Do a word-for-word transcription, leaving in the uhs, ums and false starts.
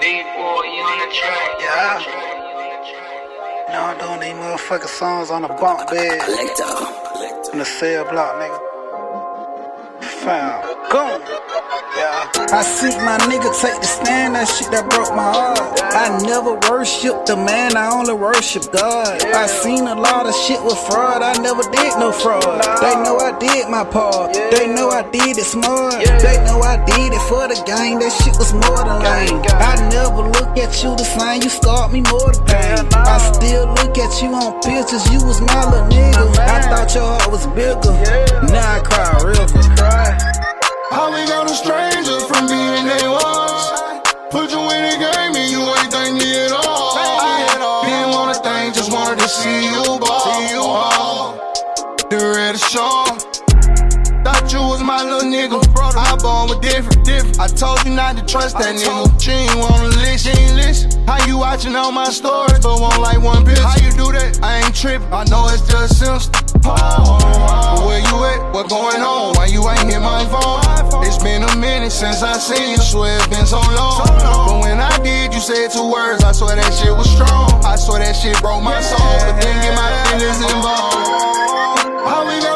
Big boy, you on the track. Yeah. You know I'm doing these motherfucking songs on the bunk bed. In the cell block, nigga. Fam. Go. Yeah. I see my nigga take the stand, that shit that broke my heart. I never worship the man, I only worship God. I seen a lot of shit with fraud, I never did no fraud. They know I did my part, they know I did it smart. They know I did it for the game, that shit was more than lame. I never look at you the same, you scarred me more than pain. I still look at you on pictures, you was my little nigga. I thought your heart was bigger, now I cry a river. How we got a stranger from being they was? Put you in the game and you ain't think me at all. Didn't wanna think, just wanted to see you ball. See you ball. The red show. Thought you was my little nigga. I born with different, different. I told you not to trust that nigga. She ain't wanna listen, ain't listen. How you watching all my stories, but won't like one picture? How you do that? I ain't tripping. I know it's just Sims. Oh, but where you at? What going on? Why you ain't hit my phone? It's been a minute since I seen you. Swear it's been so long. But when I did, you said two words. I swear that shit was strong. I swear that shit broke my soul. But then get my feelings involved. How we got